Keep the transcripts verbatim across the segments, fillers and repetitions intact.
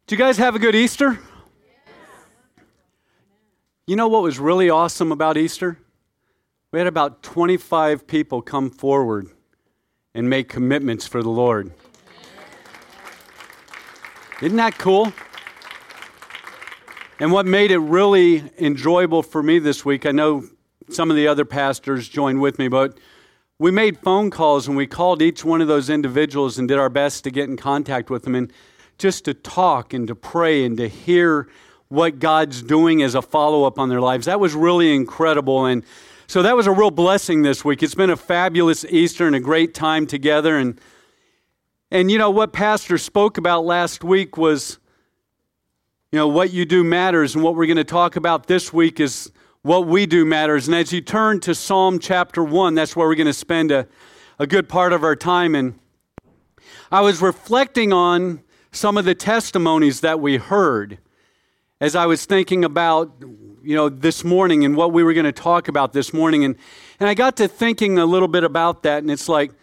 Did you guys have a good Easter? You know what was really awesome about Easter? We had about twenty-five people come forward and make commitments for the Lord. Isn't that cool? And what made it really enjoyable for me this week, I know some of the other pastors joined with me, but we made phone calls and we called each one of those individuals and did our best to get in contact with them and just to talk and to pray and to hear what God's doing as a follow-up on their lives. That was really incredible. And so that was a real blessing this week. It's been a fabulous Easter and a great time together. And, and you know, what Pastor spoke about last week was, you know, what you do matters. And what we're going to talk about this week is what we do matters. And as you turn to Psalm chapter one, that's where we're going to spend a, a good part of our time. And I was reflecting on some of the testimonies that we heard as I was thinking about, you know, this morning and what we were going to talk about this morning. And, and I got to thinking a little bit about that, and it's like,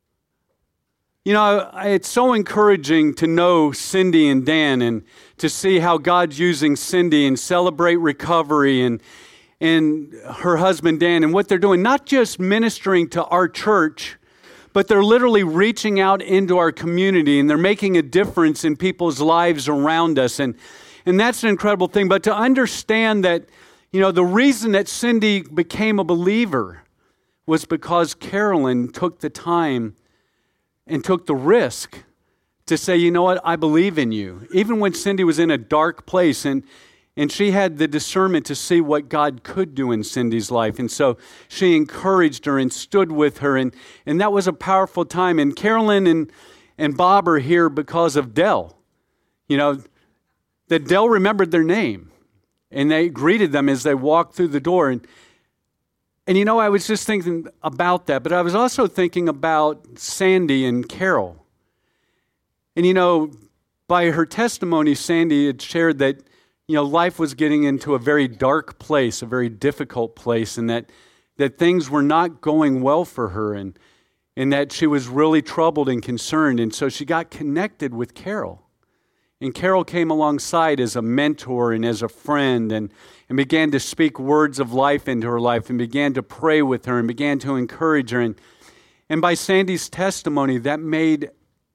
you know, it's so encouraging to know Cindy and Dan and to see how God's using Cindy and Celebrate Recovery and, and her husband Dan and what they're doing, not just ministering to our church, but they're literally reaching out into our community and they're making a difference in people's lives around us. And, and that's an incredible thing. But to understand that, you know, the reason that Cindy became a believer was because Carolyn took the time and took the risk to say, you know what, I believe in you. Even when Cindy was in a dark place and And she had the discernment to see what God could do in Cindy's life. And so she encouraged her and stood with her. And, and that was a powerful time. And Carolyn and, and Bob are here because of Dell. You know, that Dell remembered their name. And they greeted them as they walked through the door. And, and you know, I was just thinking about that. But I was also thinking about Sandy and Carol. And you know, by her testimony, Sandy had shared that, you know, life was getting into a very dark place, a very difficult place, and that that things were not going well for her, and and that she was really troubled and concerned. And so she got connected with Carol. And Carol came alongside as a mentor and as a friend and, and began to speak words of life into her life and began to pray with her and began to encourage her. And, and by Sandy's testimony, that made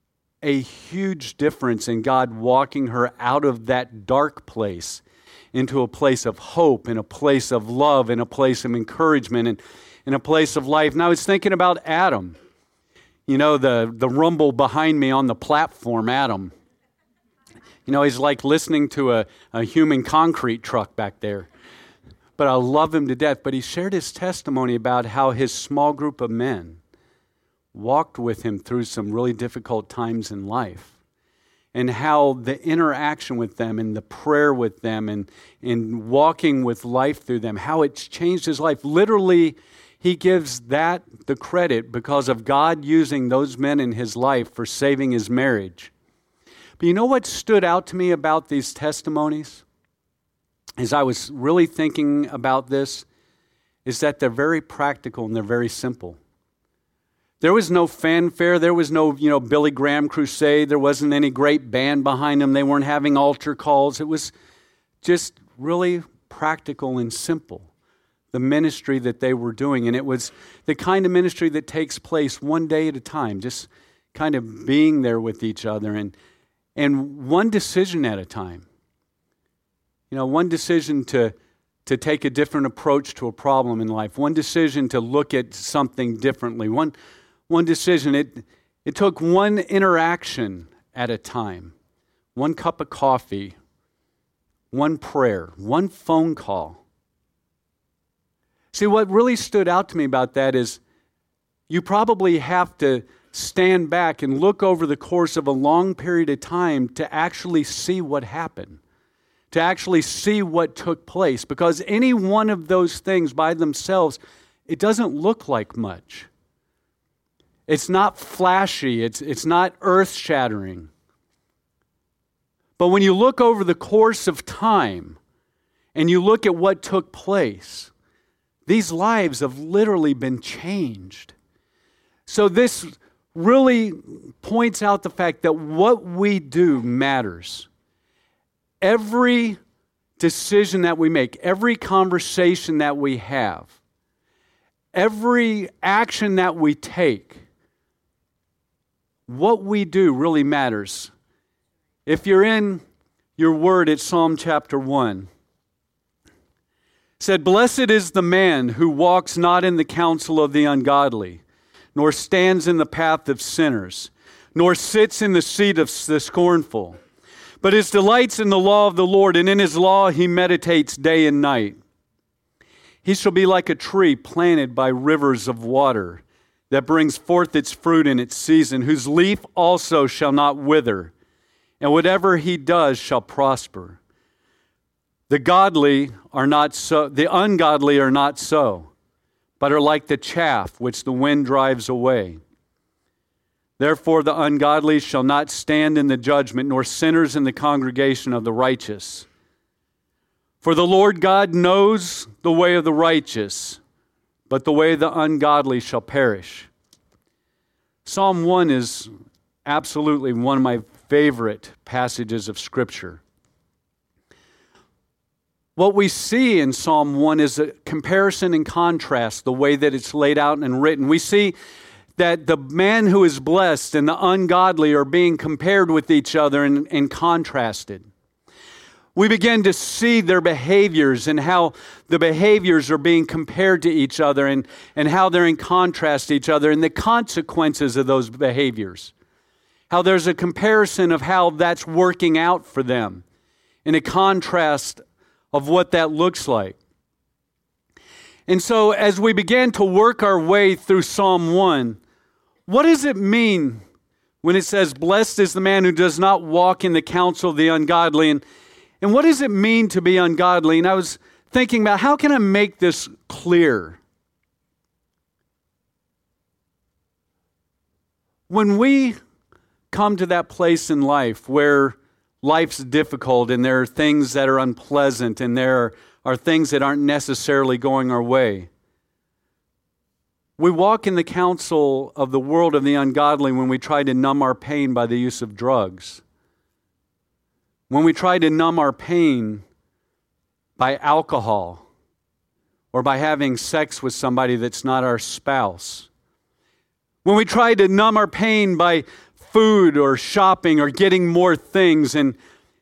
a huge difference in God walking her out of that dark place into a place of hope and a place of love and a place of encouragement and, and a place of life. And I was thinking about Adam, you know, the, the rumble behind me on the platform, Adam. You know, he's like listening to a, a human concrete truck back there. But I love him to death. But he shared his testimony about how his small group of men walked with him through some really difficult times in life, and how the interaction with them and the prayer with them and, and walking with life through them, how it's changed his life. Literally, he gives that the credit because of God using those men in his life for saving his marriage. But you know what stood out to me about these testimonies? As I was really thinking about this, is that they're very practical and they're very simple. There was no fanfare. There was no, you know, Billy Graham crusade. There wasn't any great band behind them. They weren't having altar calls. It was just really practical and simple, the ministry that they were doing. And it was the kind of ministry that takes place one day at a time, just kind of being there with each other and, and one decision at a time. You know, one decision to to take a different approach to a problem in life, one decision to look at something differently, one One decision, it, it took one interaction at a time, one cup of coffee, one prayer, one phone call. See, what really stood out to me about that is you probably have to stand back and look over the course of a long period of time to actually see what happened, to actually see what took place, because any one of those things by themselves, it doesn't look like much. It's not flashy. It's, it's not earth-shattering. But when you look over the course of time and you look at what took place, these lives have literally been changed. So this really points out the fact that what we do matters. every decision that we make, every conversation that we have, every action that we take, what we do really matters. If you're in your word, it's Psalm chapter one. It said, "Blessed is the man who walks not in the counsel of the ungodly, nor stands in the path of sinners, nor sits in the seat of the scornful. But his delights in the law of the Lord, and in his law he meditates day and night. He shall be like a tree planted by rivers of water, that brings forth its fruit in its season, whose leaf also shall not wither, and whatever he does shall prosper. The godly are not so, the ungodly are not so, but are like the chaff which the wind drives away. Therefore the ungodly shall not stand in the judgment, nor sinners in the congregation of the righteous. For the Lord God knows the way of the righteous, but the way of the ungodly shall perish." Psalm one is absolutely one of my favorite passages of Scripture. What we see in Psalm one is a comparison and contrast, the way that it's laid out and written. We see that the man who is blessed and the ungodly are being compared with each other and, and contrasted. We begin to see their behaviors and how the behaviors are being compared to each other and, and how they're in contrast to each other and the consequences of those behaviors. How there's a comparison of how that's working out for them in a contrast of what that looks like. And so as we began to work our way through Psalm one, what does it mean when it says, "Blessed is the man who does not walk in the counsel of the ungodly"? And And what does it mean to be ungodly? And I was thinking about, how can I make this clear? When we come to that place in life where life's difficult and there are things that are unpleasant and there are things that aren't necessarily going our way, we walk in the counsel of the world of the ungodly when we try to numb our pain by the use of drugs. When we try to numb our pain by alcohol or by having sex with somebody that's not our spouse. When we try to numb our pain by food or shopping or getting more things. And,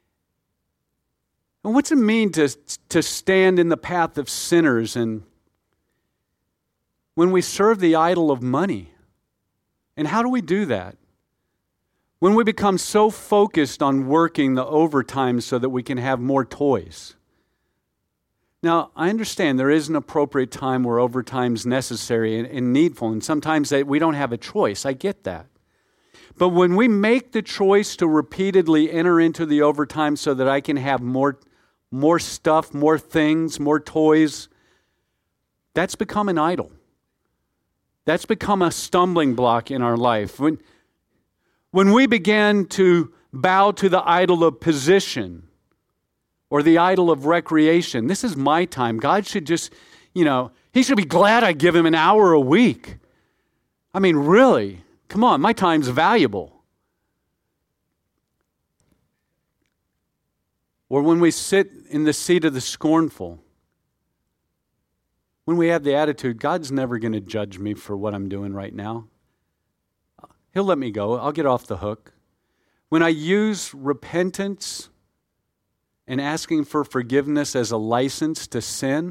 and what's it mean to, to stand in the path of sinners and when we serve the idol of money? And how do we do that? When we become so focused on working the overtime so that we can have more toys. Now, I understand there is an appropriate time where overtime is necessary and, and needful, and sometimes that we don't have a choice. I get that. But when we make the choice to repeatedly enter into the overtime so that I can have more, more stuff, more things, more toys, that's become an idol. That's become a stumbling block in our life. When When we begin to bow to the idol of position or the idol of recreation, this is my time. God should just, you know, He should be glad I give Him an hour a week. I mean, really, come on, my time's valuable. Or when we sit in the seat of the scornful, when we have the attitude, God's never going to judge me for what I'm doing right now. He'll let me go. I'll get off the hook. When I use repentance and asking for forgiveness as a license to sin,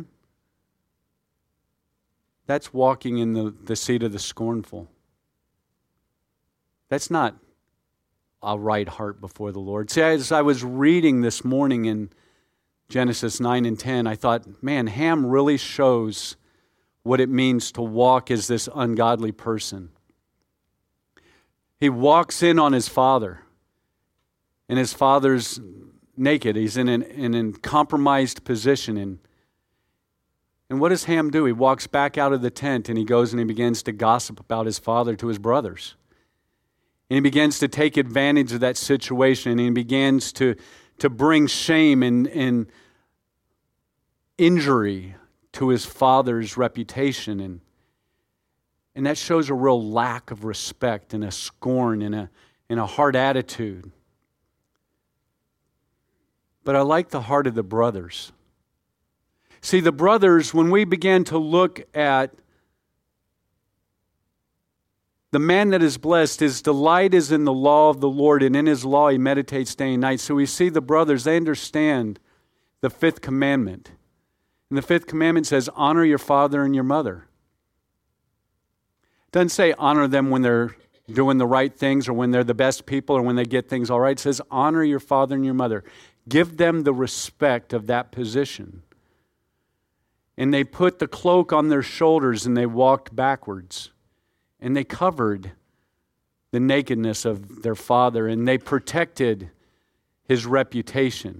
that's walking in the, the seat of the scornful. That's not a right heart before the Lord. See, as I was reading this morning in Genesis nine and ten, I thought, man, Ham really shows what it means to walk as this ungodly person. He walks in on his father, and his father's naked. He's in an, in a compromised position. And, and what does Ham do? He walks back out of the tent, and he goes and he begins to gossip about his father to his brothers. And he begins to take advantage of that situation, and he begins to, to bring shame and, and injury to his father's reputation. And And that shows a real lack of respect and a scorn and a, and a hard attitude. But I like the heart of the brothers. See, the brothers, when we began to look at the man that is blessed, his delight is in the law of the Lord, and in his law he meditates day and night. So we see the brothers, they understand the fifth commandment. And the fifth commandment says, honor your father and your mother. It doesn't say honor them when they're doing the right things or when they're the best people or when they get things all right. It says honor your father and your mother. Give them the respect of that position. And they put the cloak on their shoulders and they walked backwards. And they covered the nakedness of their father and they protected his reputation.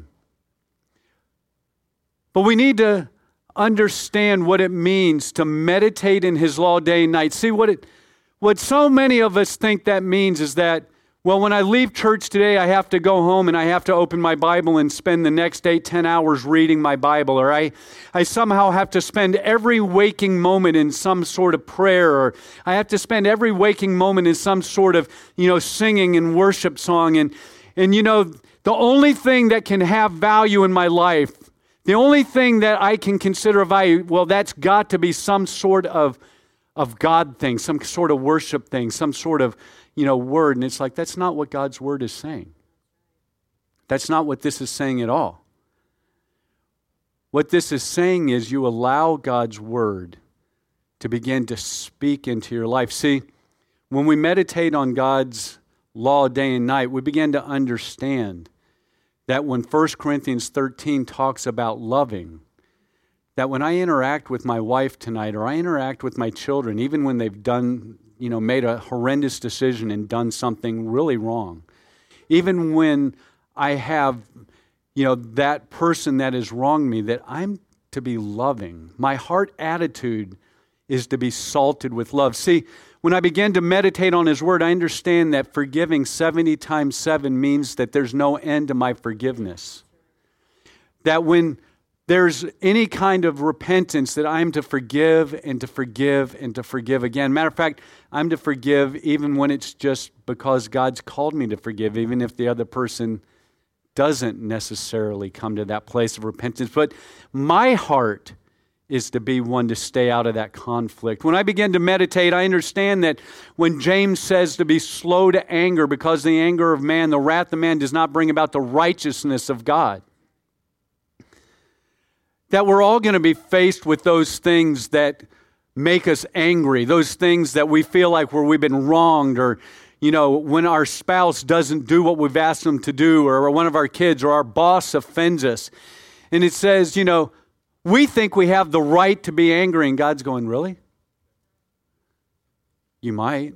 But we need to understand what it means to meditate in his law day and night. See, what it, what so many of us think that means is that, well, when I leave church today, I have to go home and I have to open my Bible and spend the next eight, ten hours reading my Bible. Or I, I somehow have to spend every waking moment in some sort of prayer. Or I have to spend every waking moment in some sort of, you know, singing and worship song. And, and you know, the only thing that can have value in my life, the only thing that I can consider of value, well, that's got to be some sort of, of God thing, some sort of worship thing, some sort of, you know, word. And it's like, that's not what God's word is saying. That's not what this is saying at all. What this is saying is you allow God's word to begin to speak into your life. See, when we meditate on God's law day and night, we begin to understand that when First Corinthians thirteen talks about loving, that when I interact with my wife tonight or I interact with my children, even when they've done, you know, made a horrendous decision and done something really wrong, even when I have, you know, that person that has wronged me, that I'm to be loving. My heart attitude is to be salted with love. See, when I begin to meditate on his word, I understand that forgiving seventy times seven means that there's no end to my forgiveness. That when there's any kind of repentance, that I'm to forgive and to forgive and to forgive again. Matter of fact, I'm to forgive even when it's just because God's called me to forgive, even if the other person doesn't necessarily come to that place of repentance. But my heart is to be one to stay out of that conflict. When I begin to meditate, I understand that when James says to be slow to anger, because the anger of man, the wrath of man does not bring about the righteousness of God. That we're all going to be faced with those things that make us angry, those things that we feel like where we've been wronged, or, you know, when our spouse doesn't do what we've asked them to do, or one of our kids or our boss offends us. And it says, you know, we think we have the right to be angry, and God's going, really? You might.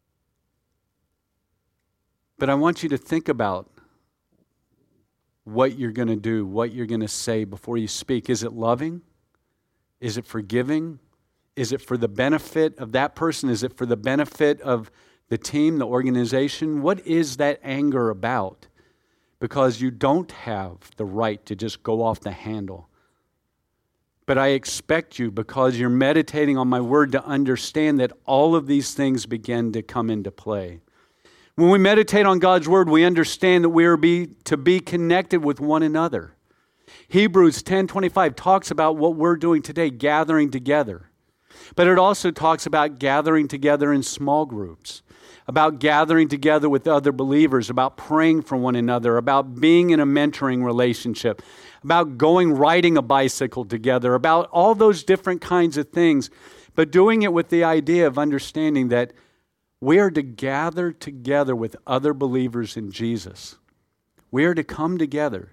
But I want you to think about what you're going to do, what you're going to say before you speak. Is it loving? Is it forgiving? Is it for the benefit of that person? Is it for the benefit of the team, the organization? What is that anger about? Because you don't have the right to just go off the handle. But I expect you, because you're meditating on my word, to understand that all of these things begin to come into play. When we meditate on God's word, we understand that we are be, to be connected with one another. Hebrews ten twenty-five talks about what we're doing today, gathering together. But it also talks about gathering together in small groups, about gathering together with other believers, about praying for one another, about being in a mentoring relationship, about going riding a bicycle together, about all those different kinds of things, but doing it with the idea of understanding that we are to gather together with other believers in Jesus. We are to come together.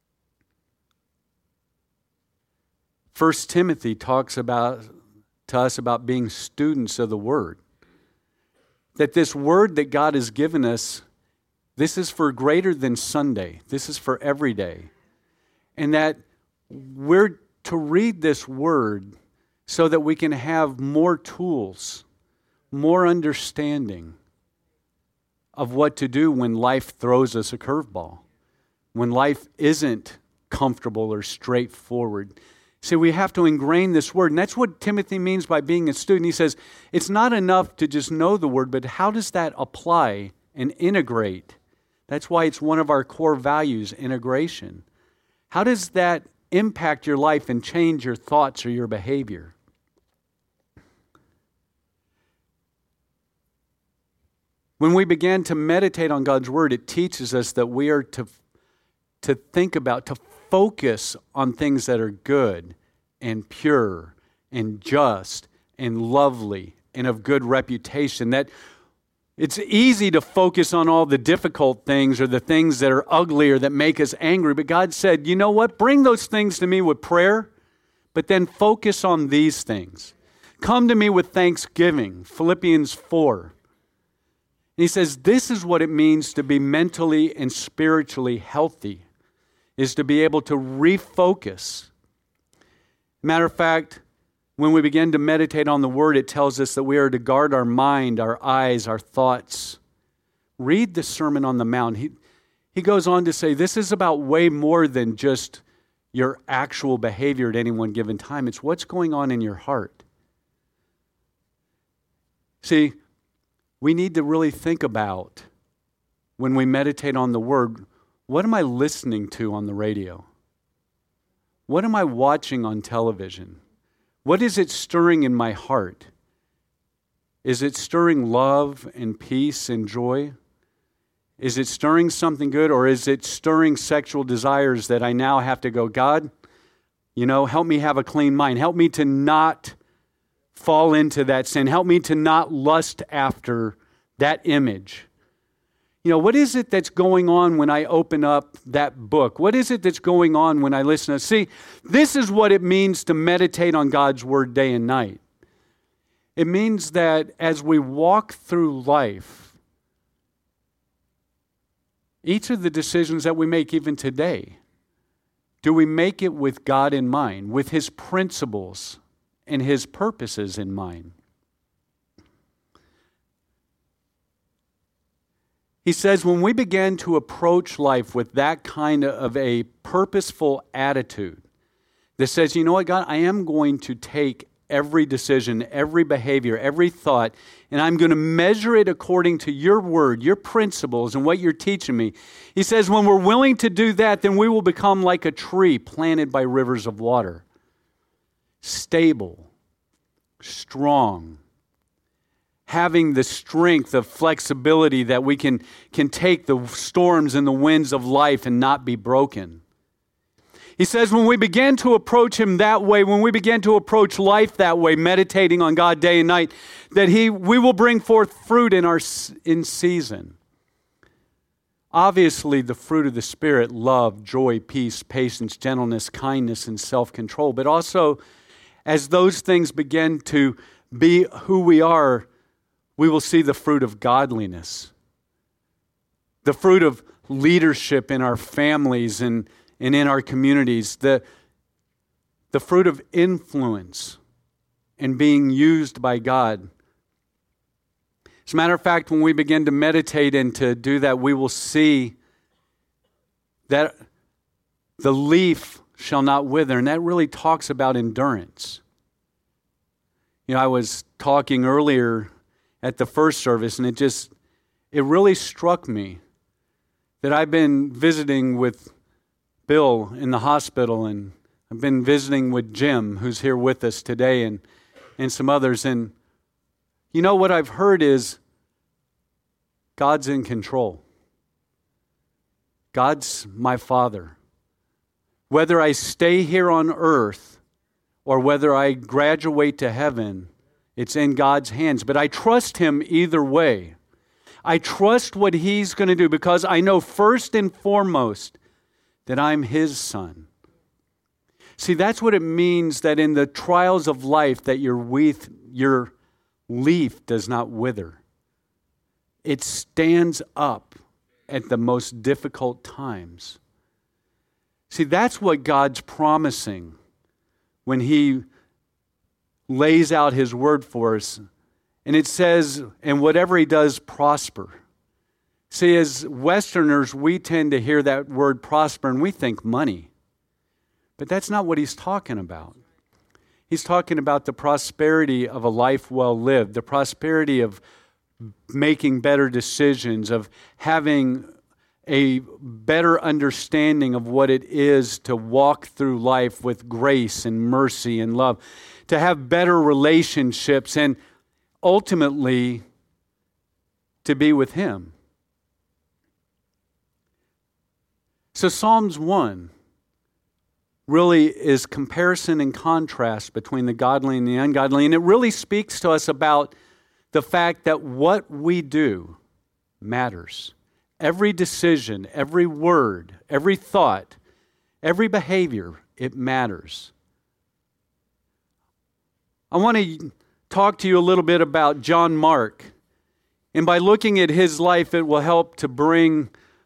First Timothy talks about to us about being students of the Word. That this Word that God has given us, this is for greater than Sunday. This is for every day. And that we're to read this Word so that we can have more tools, more understanding of what to do when life throws us a curveball, when life isn't comfortable or straightforward. See, we have to ingrain this word, and that's what Timothy means by being a student. He says, it's not enough to just know the word, but how does that apply and integrate? That's why it's one of our core values, integration. How does that impact your life and change your thoughts or your behavior? When we begin to meditate on God's Word, it teaches us that we are to, to think about, to focus on things that are good and pure and just and lovely and of good reputation. That it's easy to focus on all the difficult things or the things that are ugly or that make us angry. But God said, you know what? Bring those things to me with prayer, but then focus on these things. Come to me with thanksgiving, Philippians four. And he says, this is what it means to be mentally and spiritually healthy, is to be able to refocus. Matter of fact, when we begin to meditate on the Word, it tells us that we are to guard our mind, our eyes, our thoughts. Read the Sermon on the Mount. He, he goes on to say, this is about way more than just your actual behavior at any one given time. It's what's going on in your heart. See, we need to really think about, when we meditate on the Word, what am I listening to on the radio? What am I watching on television? What is it stirring in my heart? Is it stirring love and peace and joy? Is it stirring something good, or is it stirring sexual desires that I now have to go, God, you know, help me have a clean mind. Help me to not fall into that sin. Help me to not lust after that image. You know, what is it that's going on when I open up that book? What is it that's going on when I listen to? See, this is what it means to meditate on God's Word day and night. It means that as we walk through life, each of the decisions that we make even today, do we make it with God in mind, with His principles and His purposes in mind? He says when we begin to approach life with that kind of a purposeful attitude that says, you know what, God, I am going to take every decision, every behavior, every thought, and I'm going to measure it according to your word, your principles, and what you're teaching me. He says when we're willing to do that, then we will become like a tree planted by rivers of water. Stable, strong, having the strength of flexibility that we can, can take the storms and the winds of life and not be broken. He says when we begin to approach Him that way, when we begin to approach life that way, meditating on God day and night, that He we will bring forth fruit in our in season. Obviously, the fruit of the Spirit, love, joy, peace, patience, gentleness, kindness, and self-control. But also, as those things begin to be who we are, we will see the fruit of godliness, the fruit of leadership in our families and, and in our communities, the, the fruit of influence and being used by God. As a matter of fact, when we begin to meditate and to do that, we will see that the leaf shall not wither, and that really talks about endurance. You know, I was talking earlier at the first service, and it just, it really struck me that I've been visiting with Bill in the hospital, and I've been visiting with Jim, who's here with us today, and, and some others. And you know what I've heard is God's in control. God's my Father. Whether I stay here on earth or whether I graduate to heaven, it's in God's hands. But I trust Him either way. I trust what He's going to do because I know first and foremost that I'm His son. See, that's what it means that in the trials of life that your leaf, your leaf does not wither. It stands up at the most difficult times. See, that's what God's promising when He lays out His word for us. And it says, and whatever He does, prosper. See, as Westerners, we tend to hear that word prosper and we think money. But that's not what He's talking about. He's talking about the prosperity of a life well lived, the prosperity of making better decisions, of having a better understanding of what it is to walk through life with grace and mercy and love, to have better relationships, and ultimately to be with Him. So Psalms one really is comparison and contrast between the godly and the ungodly, and it really speaks to us about the fact that what we do matters. Every decision, every word, every thought, every behavior, it matters. I want to talk to you a little bit about John Mark. And by looking at his life, it will help to bring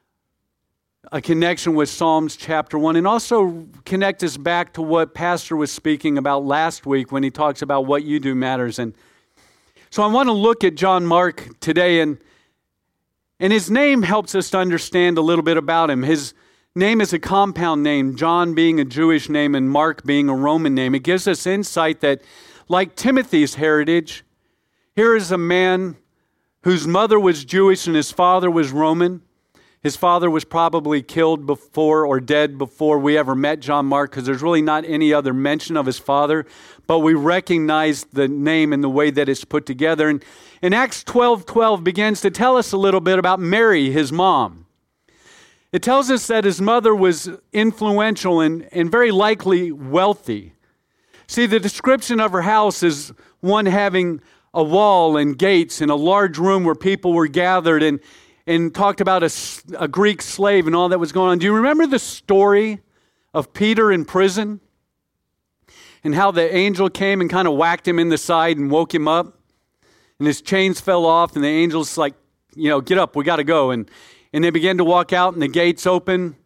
a connection with Psalms chapter one, and also connect us back to what Pastor was speaking about last week when he talks about what you do matters. And so I want to look at John Mark today, and and his name helps us to understand a little bit about him. His name is a compound name, John being a Jewish name and Mark being a Roman name. It gives us insight that, like Timothy's heritage, here is a man whose mother was Jewish and his father was Roman. His father was probably killed before or dead before we ever met John Mark, because there's really not any other mention of his father, but we recognize the name and the way that it's put together. And in Acts twelve twelve begins to tell us a little bit about Mary, his mom. It tells us that his mother was influential and, and very likely wealthy. See, the description of her house is one having a wall and gates and a large room where people were gathered, and and talked about a, a Greek slave and all that was going on. Do you remember the story of Peter in prison? And how the angel came and kind of whacked him in the side and woke him up? And his chains fell off, and the angel's like, you know, get up, we got to go. And, and they began to walk out, and the gates open.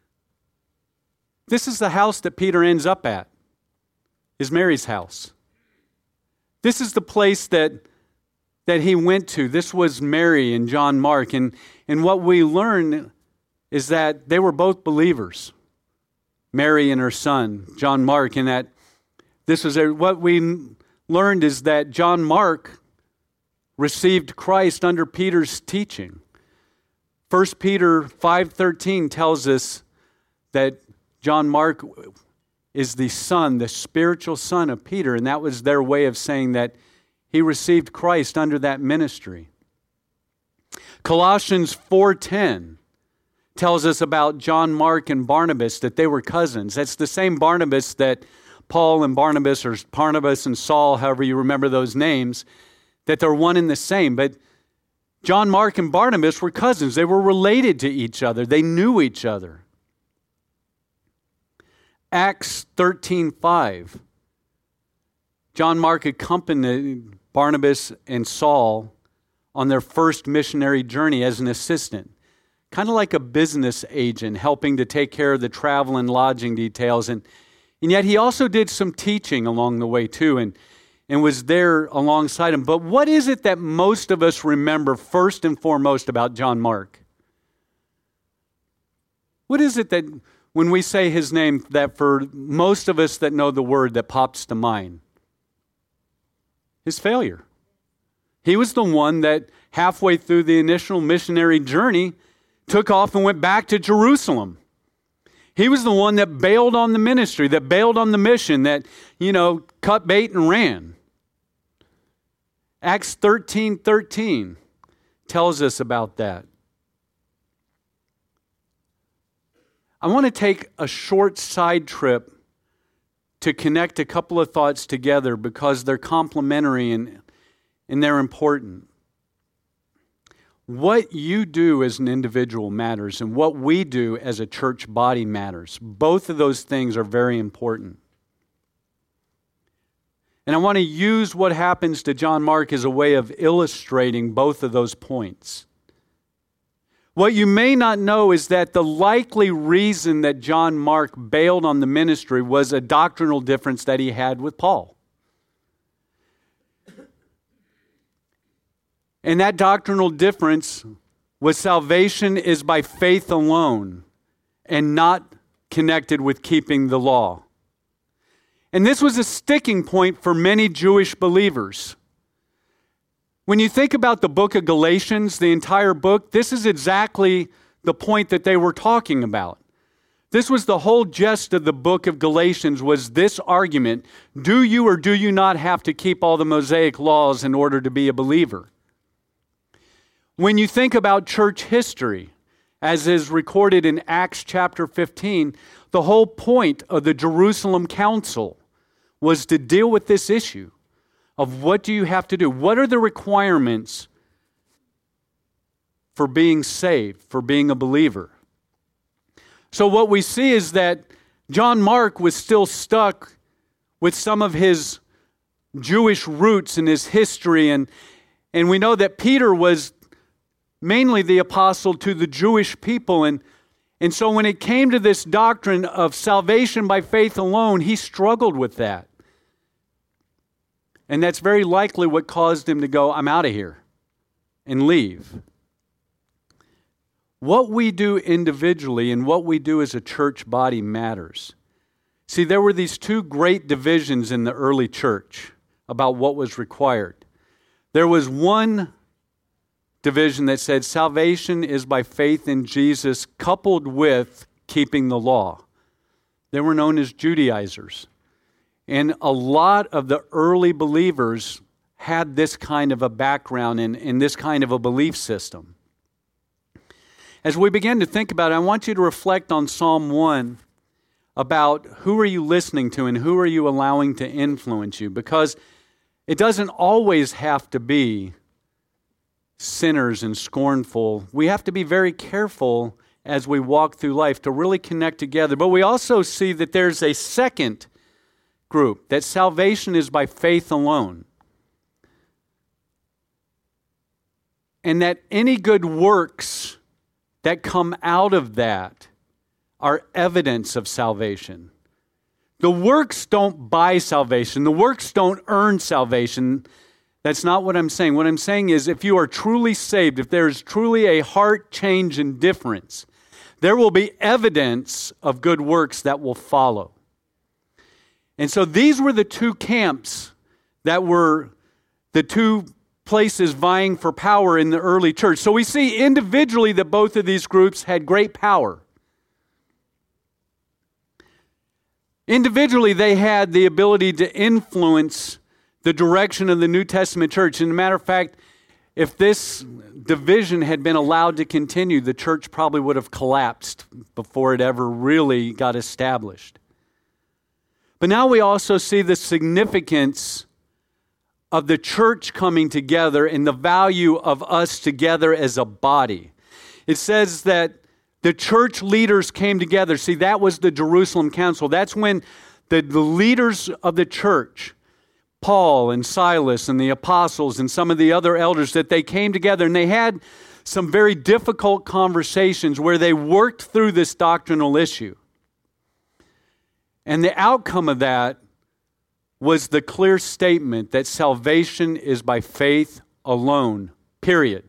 This is the house that Peter ends up at, is Mary's house. This is the place that that he went to. This was Mary and John Mark. And, and what we learn is that they were both believers. Mary and her son, John Mark, and that this was a, what we learned is that John Mark received Christ under Peter's teaching. First Peter five thirteen tells us that John Mark is the son, the spiritual son of Peter, and that was their way of saying that he received Christ under that ministry. Colossians four ten tells us about John Mark and Barnabas, that they were cousins. That's the same Barnabas that Paul and Barnabas, or Barnabas and Saul, however you remember those names, that they're one and the same. But John Mark and Barnabas were cousins. They were related to each other. They knew each other. Acts thirteen five. John Mark accompanied Barnabas and Saul on their first missionary journey as an assistant, kind of like a business agent helping to take care of the travel and lodging details. And, and yet he also did some teaching along the way too, and, and was there alongside him. But what is it that most of us remember first and foremost about John Mark? What is it that when we say his name, that for most of us that know the word, that pops to mind? His failure. He was the one that halfway through the initial missionary journey took off and went back to Jerusalem. He was the one that bailed on the ministry, that bailed on the mission, that, you know, cut bait and ran. Acts thirteen thirteen tells us about that. I want to take a short side trip to connect a couple of thoughts together because they're complementary and, and they're important. What you do as an individual matters, and what we do as a church body matters. Both of those things are very important. And I want to use what happens to John Mark as a way of illustrating both of those points. What you may not know is that the likely reason that John Mark bailed on the ministry was a doctrinal difference that he had with Paul. And that doctrinal difference was salvation is by faith alone and not connected with keeping the law. And this was a sticking point for many Jewish believers. When you think about the book of Galatians, the entire book, this is exactly the point that they were talking about. This was the whole gist of the book of Galatians, was this argument: do you or do you not have to keep all the Mosaic laws in order to be a believer? When you think about church history, as is recorded in Acts chapter fifteen, the whole point of the Jerusalem Council was to deal with this issue of what do you have to do? What are the requirements for being saved, for being a believer? So what we see is that John Mark was still stuck with some of his Jewish roots and his history, and, and we know that Peter was mainly the apostle to the Jewish people, and, and so when it came to this doctrine of salvation by faith alone, he struggled with that. And that's very likely what caused him to go, I'm out of here, and leave. What we do individually and what we do as a church body matters. See, there were these two great divisions in the early church about what was required. There was one division that said salvation is by faith in Jesus coupled with keeping the law. They were known as Judaizers. And a lot of the early believers had this kind of a background and, and this kind of a belief system. As we begin to think about it, I want you to reflect on Psalm one about who are you listening to and who are you allowing to influence you, because it doesn't always have to be sinners and scornful. We have to be very careful as we walk through life to really connect together. But we also see that there's a second group, that salvation is by faith alone. And that any good works that come out of that are evidence of salvation. The works don't buy salvation. The works don't earn salvation. That's not what I'm saying. What I'm saying is if you are truly saved, if there is truly a heart change and difference, there will be evidence of good works that will follow. And so these were the two camps that were the two places vying for power in the early church. So we see individually that both of these groups had great power. Individually, they had the ability to influence the direction of the New Testament church. And as a matter of fact, if this division had been allowed to continue, the church probably would have collapsed before it ever really got established. But now we also see the significance of the church coming together and the value of us together as a body. It says that the church leaders came together. See, that was the Jerusalem Council. That's when the, the leaders of the church, Paul and Silas and the apostles and some of the other elders, that they came together and they had some very difficult conversations where they worked through this doctrinal issue. And the outcome of that was the clear statement that salvation is by faith alone, period.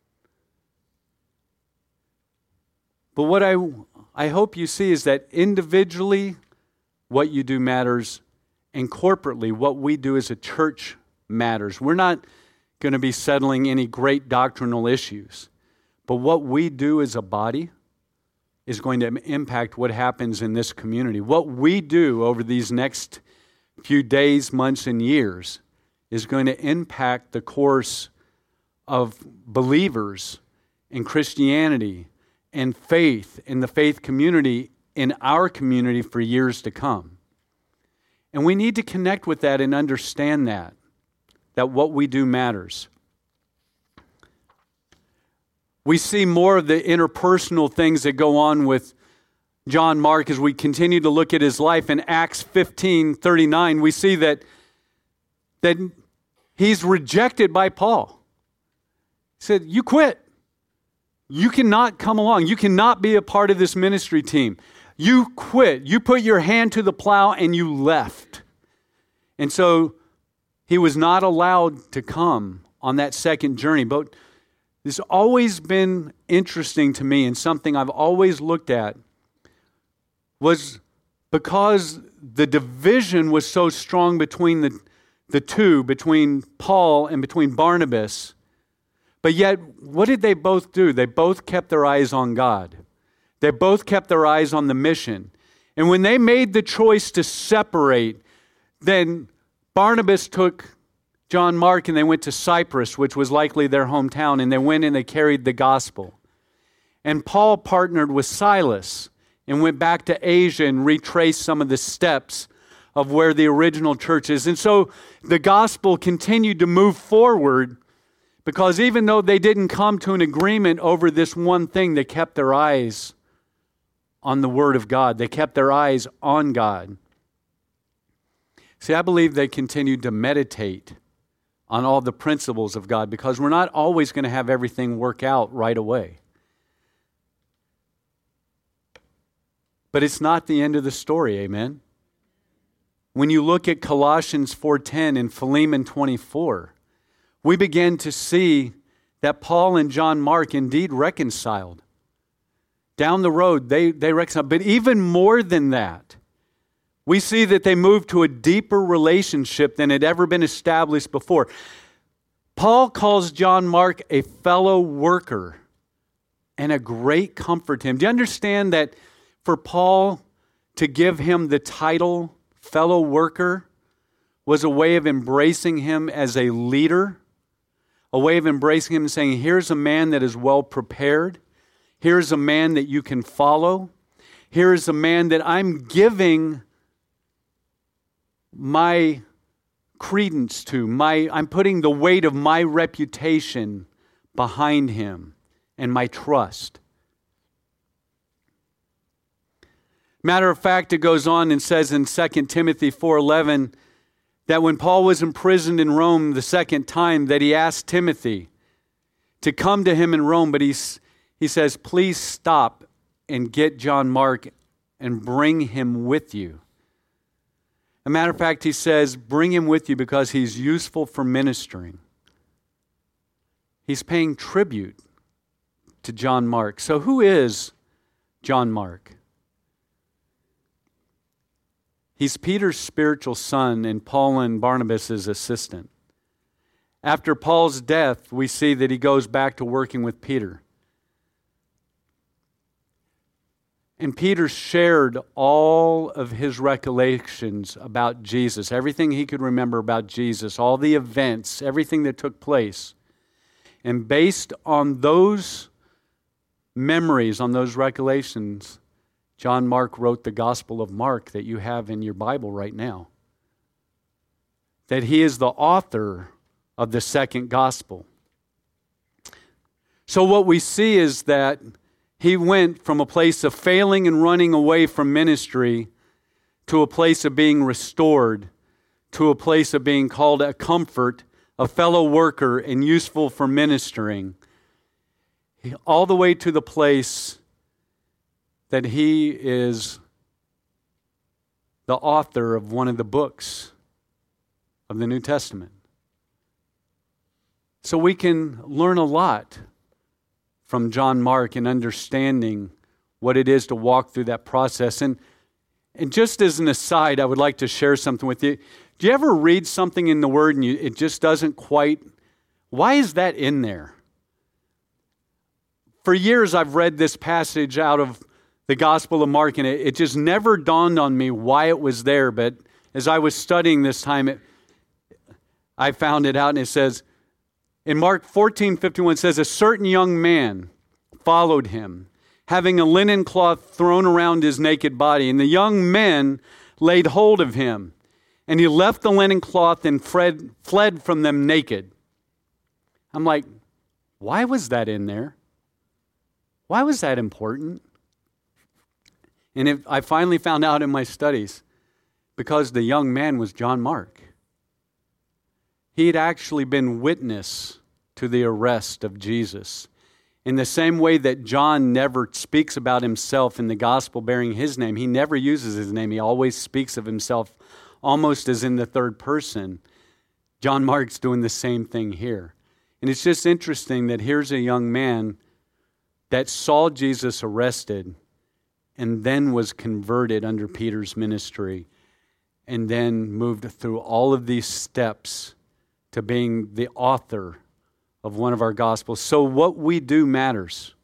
But what I, I hope you see is that individually, what you do matters, and corporately, what we do as a church matters. We're not going to be settling any great doctrinal issues, but what we do as a body is going to impact what happens in this community. What we do over these next few days, months, and years is going to impact the course of believers in Christianity and faith in the faith community in our community for years to come. And we need to connect with that and understand that, that what we do matters. We see more of the interpersonal things that go on with John Mark as we continue to look at his life. In Acts fifteen thirty-nine, we see that, that he's rejected by Paul. He said, you quit. You cannot come along. You cannot be a part of this ministry team. You quit. You put your hand to the plow and you left. And so he was not allowed to come on that second journey. But it's always been interesting to me, and something I've always looked at was because the division was so strong between the, the two, between Paul and between Barnabas. But yet, what did they both do? They both kept their eyes on God. They both kept their eyes on the mission. And when they made the choice to separate, then Barnabas took John Mark and they went to Cyprus, which was likely their hometown, and they went and they carried the gospel. And Paul partnered with Silas and went back to Asia and retraced some of the steps of where the original church is. And so the gospel continued to move forward because even though they didn't come to an agreement over this one thing, they kept their eyes on the Word of God. They kept their eyes on God. See, I believe they continued to meditate on all the principles of God because we're not always going to have everything work out right away. But it's not the end of the story, amen? When you look at Colossians four ten and Philemon twenty-four, we begin to see that Paul and John Mark indeed reconciled. Down the road, they, they reconciled. But even more than that, we see that they moved to a deeper relationship than had ever been established before. Paul calls John Mark a fellow worker and a great comfort to him. Do you understand that for Paul to give him the title fellow worker was a way of embracing him as a leader, a way of embracing him and saying, here's a man that is well prepared. Here's a man that you can follow. Here's a man that I'm giving my credence to. My, I'm putting the weight of my reputation behind him and my trust. Matter of fact, it goes on and says in Second Timothy four eleven that when Paul was imprisoned in Rome the second time, that he asked Timothy to come to him in Rome, but he's, he says, please stop and get John Mark and bring him with you. As a matter of fact, he says, bring him with you because he's useful for ministering. He's paying tribute to John Mark. So who is John Mark? He's Peter's spiritual son and Paul and Barnabas' assistant. After Paul's death, we see that he goes back to working with Peter. And Peter shared all of his recollections about Jesus, everything he could remember about Jesus, all the events, everything that took place. And based on those memories, on those recollections, John Mark wrote the Gospel of Mark that you have in your Bible right now. That he is the author of the second Gospel. So what we see is that he went from a place of failing and running away from ministry to a place of being restored, to a place of being called a comfort, a fellow worker, and useful for ministering, all the way to the place that he is the author of one of the books of the New Testament. So we can learn a lot from John Mark in understanding what it is to walk through that process. And, and just as an aside, I would like to share something with you. Do you ever read something in the Word and you, it just doesn't quite, why is that in there? For years I've read this passage out of the Gospel of Mark, and it, it just never dawned on me why it was there. But as I was studying this time, it, I found it out, and it says, in Mark fourteen fifty-one, it says, a certain young man followed him, having a linen cloth thrown around his naked body. And the young men laid hold of him, and he left the linen cloth and fled, fled from them naked. I'm like, why was that in there? Why was that important? And if, I finally found out in my studies, because the young man was John Mark. He had actually been witness to the arrest of Jesus. In the same way that John never speaks about himself in the gospel bearing his name, he never uses his name. He always speaks of himself almost as in the third person. John Mark's doing the same thing here. And it's just interesting that here's a young man that saw Jesus arrested and then was converted under Peter's ministry and then moved through all of these steps to being the author of one of our Gospels. So what we do matters.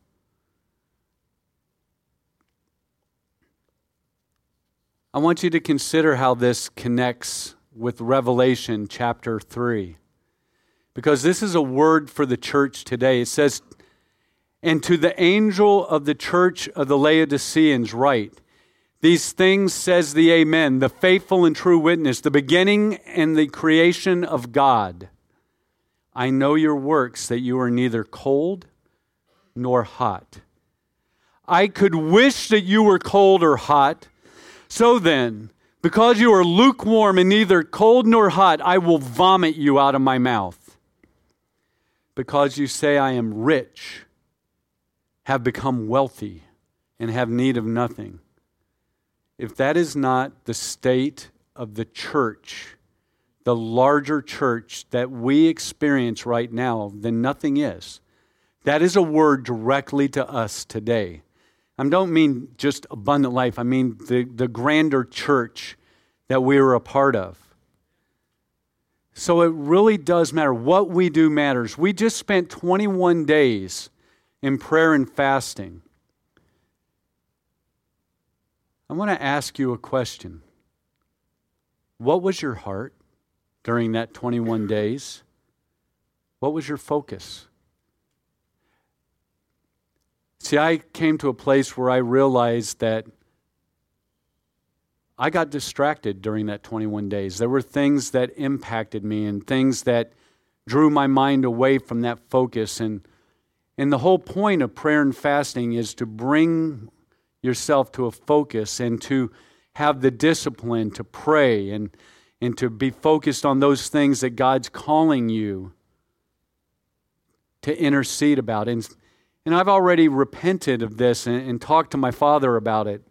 I want you to consider how this connects with Revelation chapter three. Because this is a word for the church today. It says, "And to the angel of the church of the Laodiceans write, these things says the Amen, the faithful and true witness, the beginning and the creation of God. I know your works, that you are neither cold nor hot. I could wish that you were cold or hot. So then, because you are lukewarm and neither cold nor hot, I will vomit you out of my mouth. Because you say, I am rich, have become wealthy, and have need of nothing. If that is not the state of the church, the larger church that we experience right now, then nothing is. That is a word directly to us today. I don't mean just abundant life. I mean the, the grander church that we are a part of. So it really does matter. What we do matters. We just spent twenty-one days in prayer and fasting. I want to ask you a question. What was your heart during that twenty-one days? What was your focus? See, I came to a place where I realized that I got distracted during that twenty-one days. There were things that impacted me and things that drew my mind away from that focus. And, and the whole point of prayer and fasting is to bring yourself to a focus and to have the discipline to pray and, and to be focused on those things that God's calling you to intercede about. And And I've already repented of this and, and talked to my Father about it.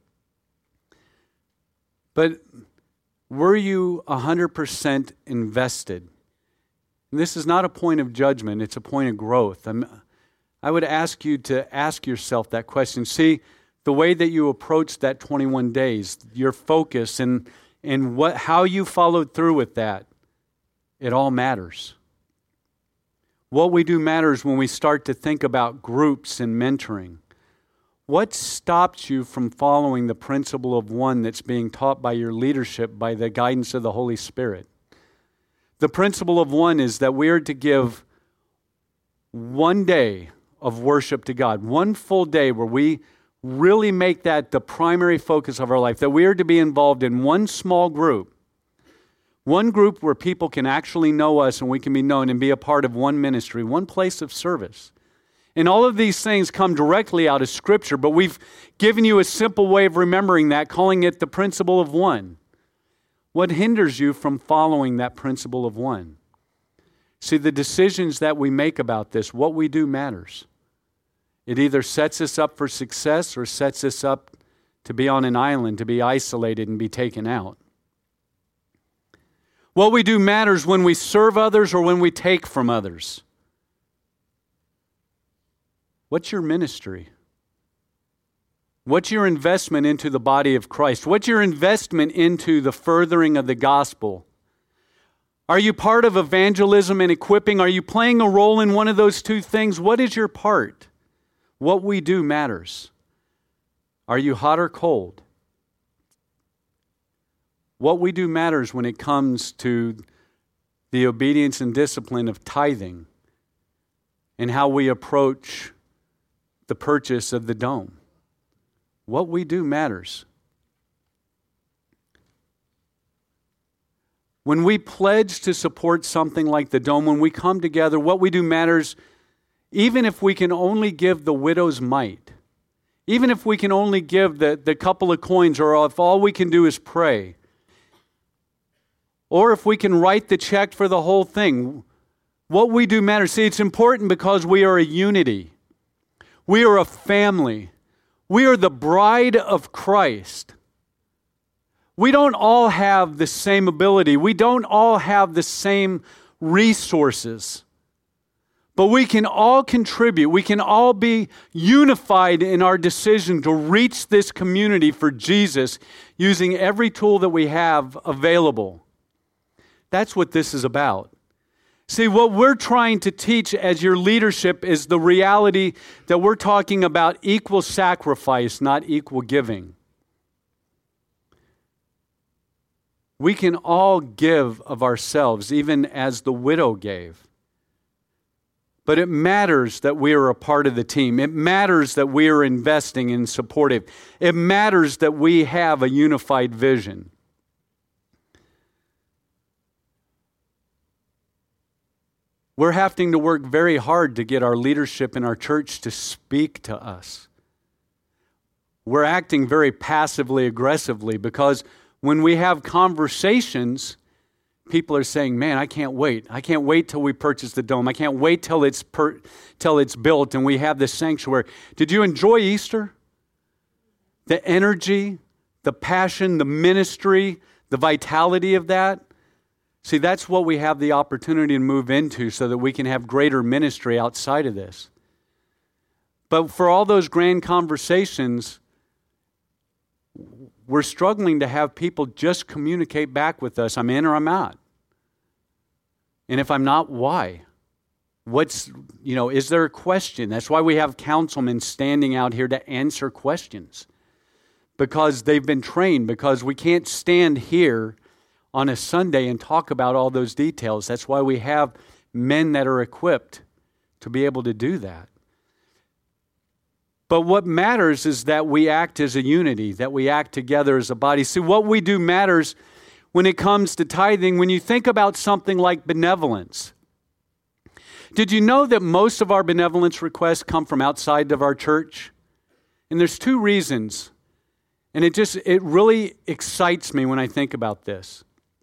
But were you one hundred percent invested? And this is not a point of judgment, it's a point of growth. I'm, I would ask you to ask yourself that question. See, the way that you approached that twenty-one days, your focus and, and what, how you followed through with that, it all matters. What we do matters when we start to think about groups and mentoring. What stops you from following the principle of one that's being taught by your leadership by the guidance of the Holy Spirit? The principle of one is that we are to give one day of worship to God, one full day where we really make that the primary focus of our life, that we are to be involved in one small group. One group where people can actually know us and we can be known and be a part of one ministry, one place of service. And all of these things come directly out of Scripture, but we've given you a simple way of remembering that, calling it the principle of one. What hinders you from following that principle of one? See, the decisions that we make about this, what we do matters. It either sets us up for success or sets us up to be on an island, to be isolated and be taken out. What we do matters when we serve others or when we take from others. What's your ministry? What's your investment into the body of Christ? What's your investment into the furthering of the gospel? Are you part of evangelism and equipping? Are you playing a role in one of those two things? What is your part? What we do matters. Are you hot or cold? What we do matters when it comes to the obedience and discipline of tithing and how we approach the purchase of the dome. What we do matters. When we pledge to support something like the dome, when we come together, what we do matters, even if we can only give the widow's mite, even if we can only give the, the couple of coins, or if all we can do is pray, or if we can write the check for the whole thing, what we do matters. See, it's important because we are a unity. We are a family. We are the bride of Christ. We don't all have the same ability. We don't all have the same resources. But we can all contribute. We can all be unified in our decision to reach this community for Jesus using every tool that we have available. That's what this is about. See, what we're trying to teach as your leadership is the reality that we're talking about equal sacrifice, not equal giving. We can all give of ourselves, even as the widow gave. But it matters that we are a part of the team. It matters that we are investing and supportive. It matters that we have a unified vision. We're having to work very hard to get our leadership in our church to speak to us. We're acting very passively aggressively because when we have conversations, people are saying, man, I can't wait. I can't wait till we purchase the dome. I can't wait till it's per, till it's built and we have this sanctuary. Did you enjoy Easter? The energy, the passion, the ministry, the vitality of that? See, that's what we have the opportunity to move into so that we can have greater ministry outside of this. But for all those grand conversations, we're struggling to have people just communicate back with us, I'm in or I'm out. And if I'm not, why? What's, you know, is there a question? That's why we have councilmen standing out here to answer questions. Because they've been trained, because we can't stand here on a Sunday and talk about all those details. That's why we have men that are equipped to be able to do that. But what matters is that we act as a unity, that we act together as a body. See, what we do matters when it comes to tithing. When you think about something like benevolence, did you know that most of our benevolence requests come from outside of our church? And there's two reasons. And it just, it really excites me when I think about this.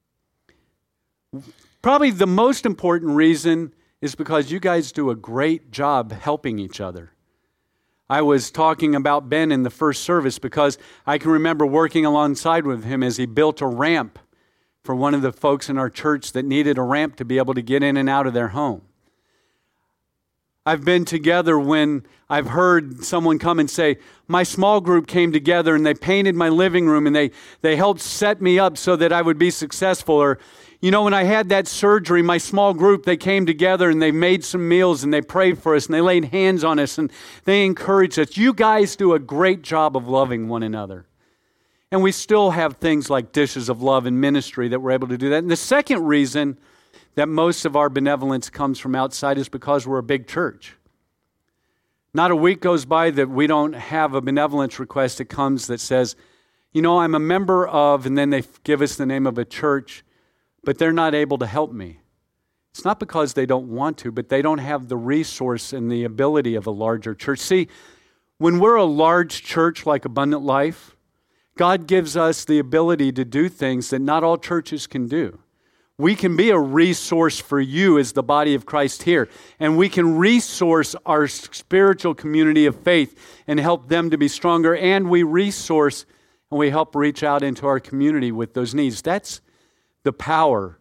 Probably the most important reason is because you guys do a great job helping each other. I was talking about Ben in the first service because I can remember working alongside with him as he built a ramp for one of the folks in our church that needed a ramp to be able to get in and out of their home. I've been together when I've heard someone come and say, my small group came together and they painted my living room and they, they helped set me up so that I would be successful. Or, you know, when I had that surgery, my small group, they came together and they made some meals and they prayed for us and they laid hands on us and they encouraged us. You guys do a great job of loving one another. And we still have things like dishes of love and ministry that we're able to do that. And the second reason that most of our benevolence comes from outside is because we're a big church. Not a week goes by that we don't have a benevolence request that comes that says, you know, I'm a member of, and then they give us the name of a church, but they're not able to help me. It's not because they don't want to, but they don't have the resource and the ability of a larger church. See, when we're a large church like Abundant Life, God gives us the ability to do things that not all churches can do. We can be a resource for you as the body of Christ here, and we can resource our spiritual community of faith and help them to be stronger, and we resource and we help reach out into our community with those needs. That's the power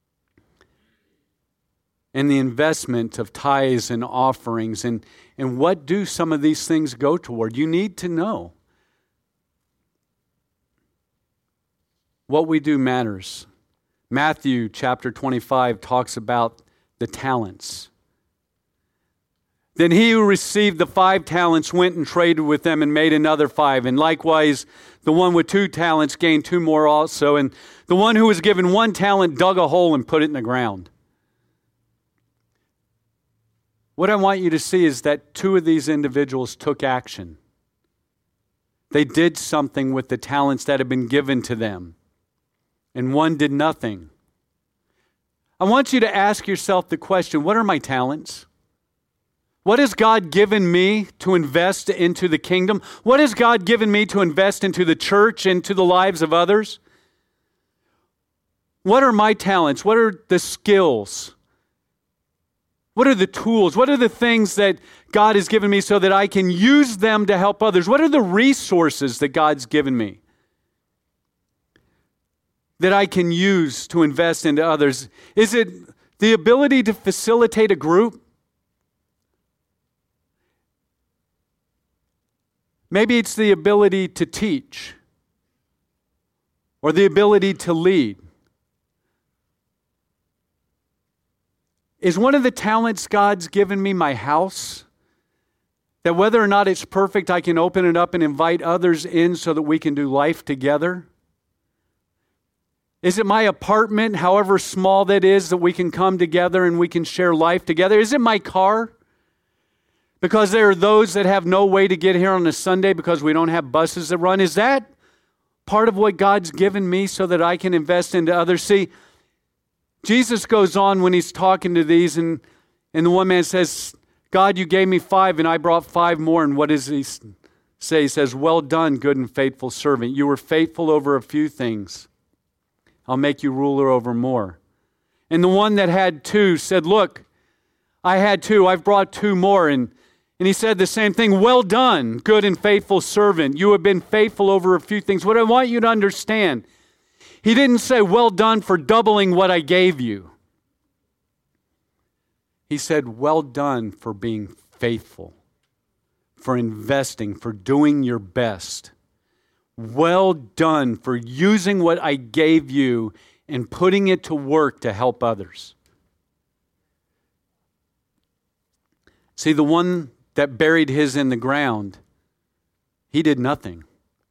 and the investment of tithes and offerings. And, and what do some of these things go toward? You need to know. What we do matters. Matthew chapter twenty-five talks about the talents. Then he who received the five talents went and traded with them and made another five. And likewise, the one with two talents gained two more also. And the one who was given one talent dug a hole and put it in the ground. What I want you to see is that two of these individuals took action. They did something with the talents that had been given to them. And one did nothing. I want you to ask yourself the question, what are my talents? What has God given me to invest into the kingdom? What has God given me to invest into the church, into the lives of others? What are my talents? What are the skills? What are the tools? What are the things that God has given me so that I can use them to help others? What are the resources that God's given me that I can use to invest into others? Is it the ability to facilitate a group? Maybe it's the ability to teach or the ability to lead. Is one of the talents God's given me my house? That whether or not it's perfect, I can open it up and invite others in so that we can do life together? Is it my apartment, however small that is, that we can come together and we can share life together? Is it my car? Because there are those that have no way to get here on a Sunday because we don't have buses that run. Is that part of what God's given me so that I can invest into others? See, Jesus goes on when he's talking to these, and, and the one man says, God, you gave me five, and I brought five more. And what does he say? He says, well done, good and faithful servant. You were faithful over a few things. I'll make you ruler over more. And the one that had two said, look, I had two. I've brought two more. And, and he said the same thing. Well done, good and faithful servant. You have been faithful over a few things. What I want you to understand, he didn't say, well done for doubling what I gave you. He said, well done for being faithful, for investing, for doing your best. Well done for using what I gave you and putting it to work to help others. See, the one that buried his in the ground, he did nothing.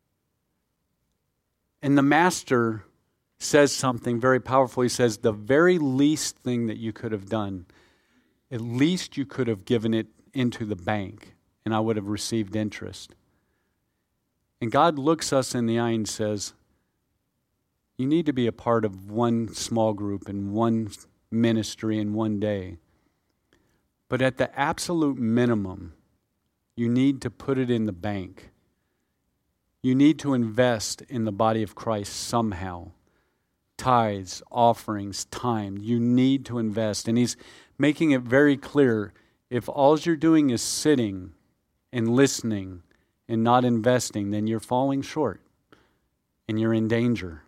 And the master says something very powerful. He says, the very least thing that you could have done, at least you could have given it into the bank, and I would have received interest. And God looks us in the eye and says, you need to be a part of one small group and one ministry in one day. But at the absolute minimum, you need to put it in the bank. You need to invest in the body of Christ somehow. Tithes, offerings, time. You need to invest. And he's making it very clear, if all you're doing is sitting and listening and not investing, then you're falling short and you're in danger.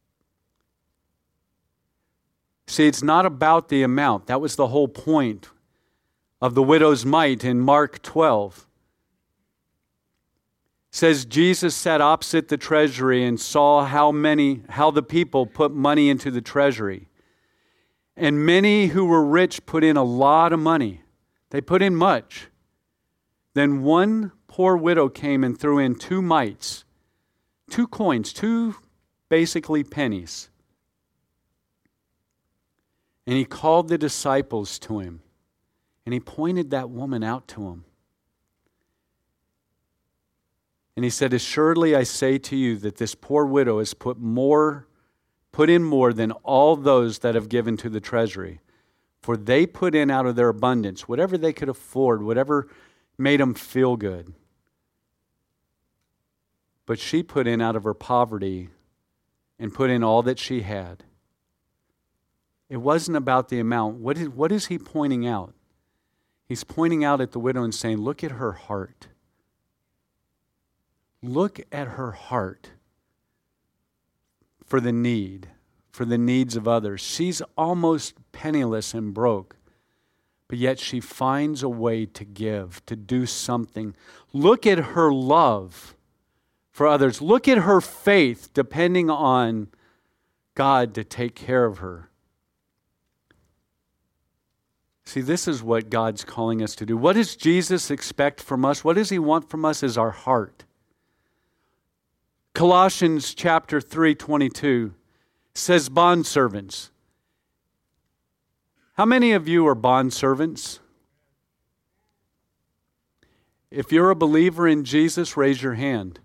See, it's not about the amount. That was the whole point of the widow's mite in Mark twelve. It says Jesus sat opposite the treasury and saw how many, how the people put money into the treasury. And many who were rich put in a lot of money. They put in much. Then one poor widow came and threw in two mites, two coins, two basically pennies. And he called the disciples to him, and he pointed that woman out to him. And he said, assuredly I say to you that this poor widow has put more, put in more than all those that have given to the treasury. For they put in out of their abundance, whatever they could afford, whatever made them feel good. But she put in out of her poverty and put in all that she had. It wasn't about the amount. What is, what is he pointing out? He's pointing out at the widow and saying, look at her heart. Look at her heart for the need, for the needs of others. She's almost penniless and broke, but yet she finds a way to give, to do something. Look at her love for others. Look at her faith depending on God to take care of her. See, this is what God's calling us to do. What does Jesus expect from us? What does he want from us is our heart. Colossians chapter three twenty-two says, bondservants. How many of you are bondservants? If you're a believer in Jesus, raise your hand.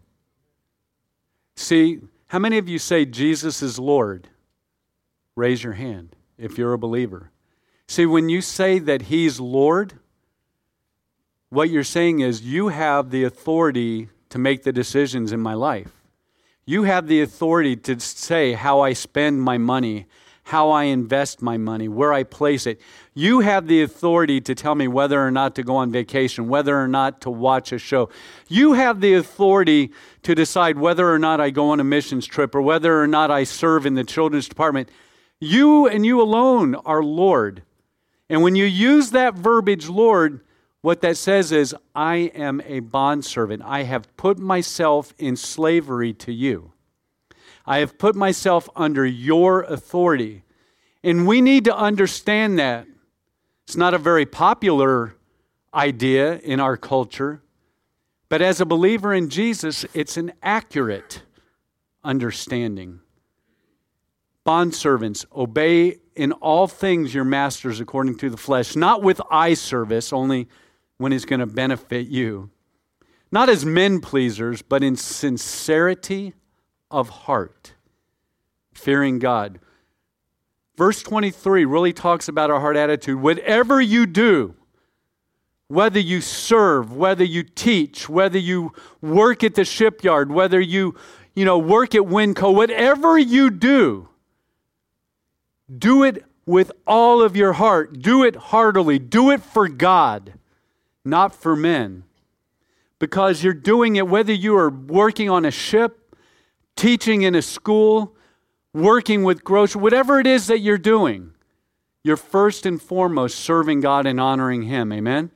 See, how many of you say Jesus is Lord? Raise your hand if you're a believer. See, when you say that he's Lord, what you're saying is you have the authority to make the decisions in my life. You have the authority to say how I spend my money, how I invest my money, where I place it. You have the authority to tell me whether or not to go on vacation, whether or not to watch a show. You have the authority to decide whether or not I go on a missions trip or whether or not I serve in the children's department. You and you alone are Lord. And when you use that verbiage, Lord, what that says is, I am a bondservant. I have put myself in slavery to you. I have put myself under your authority. And we need to understand that. It's not a very popular idea in our culture, but as a believer in Jesus, it's an accurate understanding. Bondservants, obey in all things your masters according to the flesh, not with eye service, only when it's going to benefit you. Not as men pleasers, but in sincerity of heart, fearing God. Verse twenty-three really talks about our heart attitude. Whatever you do, whether you serve, whether you teach, whether you work at the shipyard, whether you, you know, work at Winco, whatever you do, do it with all of your heart. Do it heartily. Do it for God, not for men. Because you're doing it whether you are working on a ship, teaching in a school, working with grocery, whatever it is that you're doing, you're first and foremost serving God and honoring Him. Amen?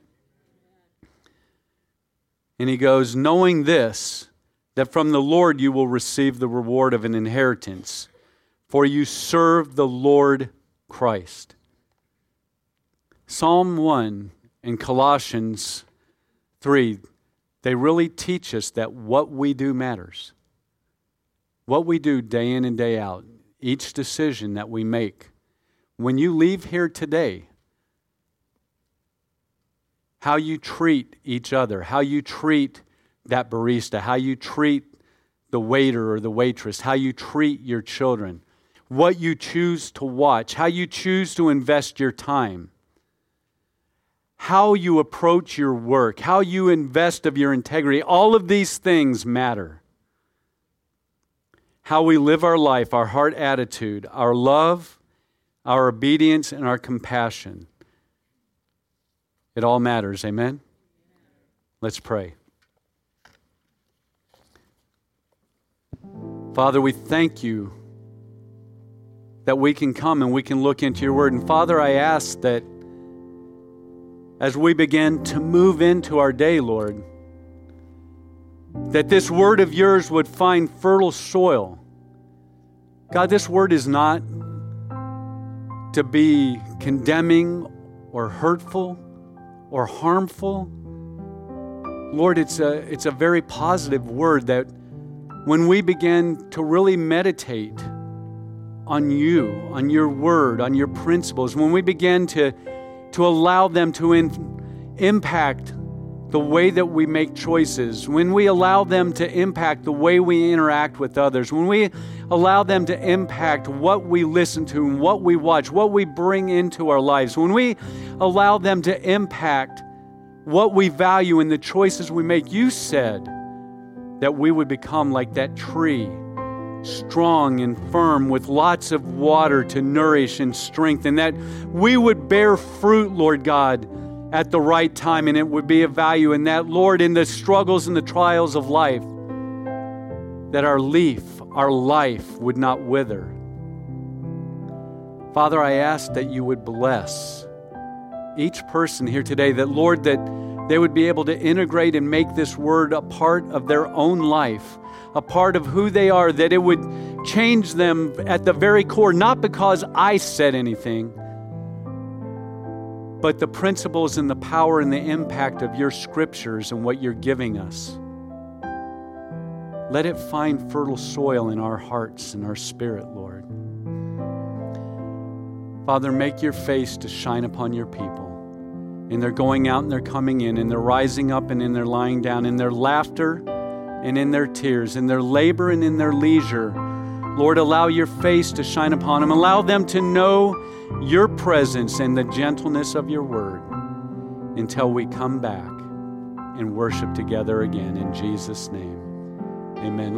And he goes, knowing this, that from the Lord you will receive the reward of an inheritance, for you serve the Lord Christ. Psalm one and Colossians three, they really teach us that what we do matters. What we do day in and day out, each decision that we make. When you leave here today, how you treat each other, how you treat that barista, how you treat the waiter or the waitress, how you treat your children, what you choose to watch, how you choose to invest your time, how you approach your work, how you invest of your integrity, all of these things matter. How we live our life, our heart attitude, our love, our obedience, and our compassion. It all matters. Amen? Let's pray. Father, we thank you that we can come and we can look into your word. And Father, I ask that as we begin to move into our day, Lord, that this word of yours would find fertile soil. God, this word is not to be condemning or hurtful or harmful. Lord, it's a, it's a very positive word that when we begin to really meditate on you, on your word, on your principles, when we begin to, to allow them to in, impact the way that we make choices, when we allow them to impact the way we interact with others, when we allow them to impact what we listen to and what we watch, what we bring into our lives, when we allow them to impact what we value in the choices we make, you said that we would become like that tree, strong and firm with lots of water to nourish and strengthen, that we would bear fruit, Lord God, at the right time, and it would be of value. And that, Lord, in the struggles and the trials of life, that our leaf, our life would not wither. Father, I ask that you would bless each person here today, that, Lord, that they would be able to integrate and make this word a part of their own life, a part of who they are, that it would change them at the very core, not because I said anything, but the principles and the power and the impact of your scriptures and what you're giving us. Let it find fertile soil in our hearts and our spirit, Lord. Father, make your face to shine upon your people. And they're going out and they're coming in, and they're rising up and in their lying down, in their laughter and in their tears, in their labor and in their leisure. Lord, allow your face to shine upon them. Allow them to know your presence and the gentleness of your word until we come back and worship together again. In Jesus' name, amen.